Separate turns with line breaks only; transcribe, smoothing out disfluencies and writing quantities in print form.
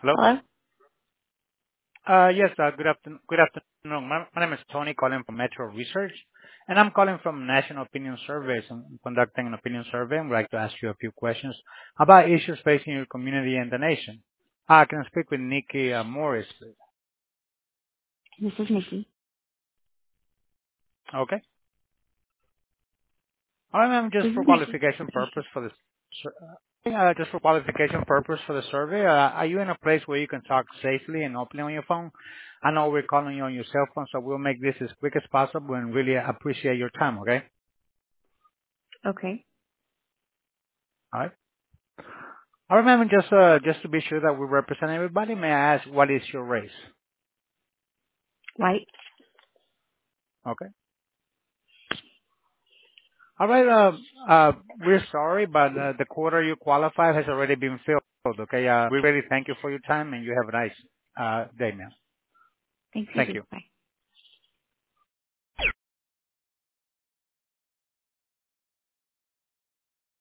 Hello?
Hello?
Yes, good afternoon. Good afternoon. My name is Tony, calling from Metro Research, and I'm calling from National Opinion Surveys. I'm conducting an opinion survey, and would like to ask you a few questions about issues facing your community and the nation. Can I speak with Nikki Morris, please?
This is Nikki.
Okay. All right, ma'am, just
This
for
is Nikki.
qualification purpose for this, just for qualification purpose for the survey, are you in a place where you can talk safely and openly on your phone? I know we're calling you on your cell phone, so we'll make this as quick as possible and really appreciate your time, okay?
Okay.
All right. All right, ma'am, just to be sure that we represent everybody, may I ask what is your race?
White.
Okay. All right, we're sorry, but the quota you qualified has already been filled, okay? We really thank you for your time, and you have a nice day, ma'am.
Thank you
Thank
too.
you.
Bye.